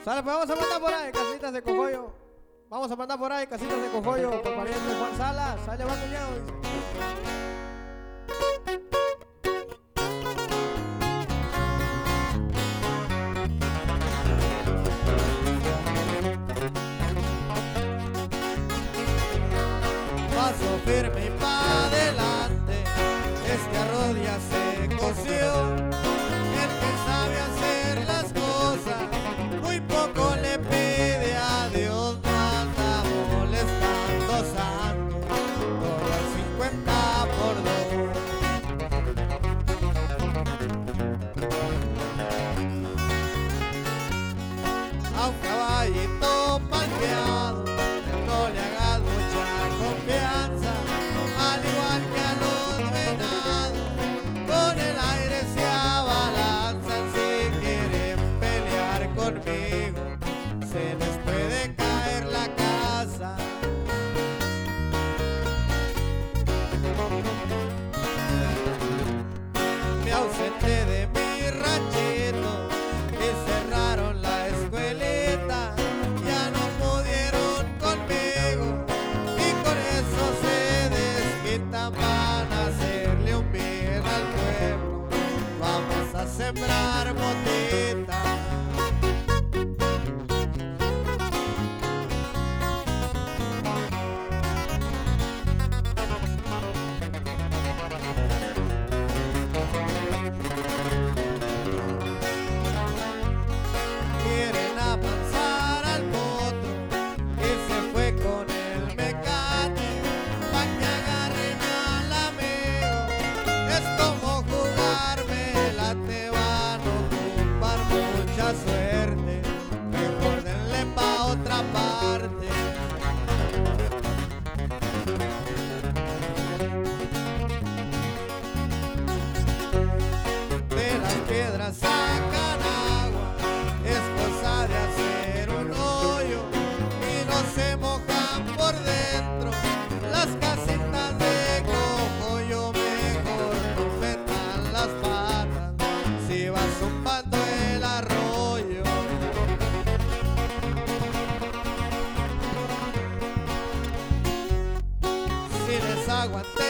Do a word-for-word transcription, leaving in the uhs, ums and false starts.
Sale, pues vamos a mandar por ahí casitas de cogollo. Vamos a mandar por ahí casitas de cogollo por pariente Juan Salas. Sale, va cuñado, dice. Paso firme y pa' adelante, este a rodillas se cosió. El que sabe hacer las cosas, muy poco le pide a Dios. No anda molestando santo, todo al cincuenta por dos. A un caballito palpeado no le hagas mucha confianza, al igual que a los venados, con el aire se abalanzan. Si quieren pelear conmigo, se les puede caer la casa. Me ausenté de mi ranchito y cerraron la escuelita, ya no pudieron conmigo y con eso se desquitan. Van a hacerle un bien al pueblo, vamos a sembrar motita. Quieren avanzar al potro y se fue con el mecánico, pa' que agarren al amigo. Es como jugarme la te van a ocupar mucha suerte, mejor denle pa' otra parte. De las piedras sacan agua, es cosa de hacer un hoyo y no se mojan por dentro las casitas de cogollo. Mejor no metan las patas si vas zumbando el arroyo. Si les aguanté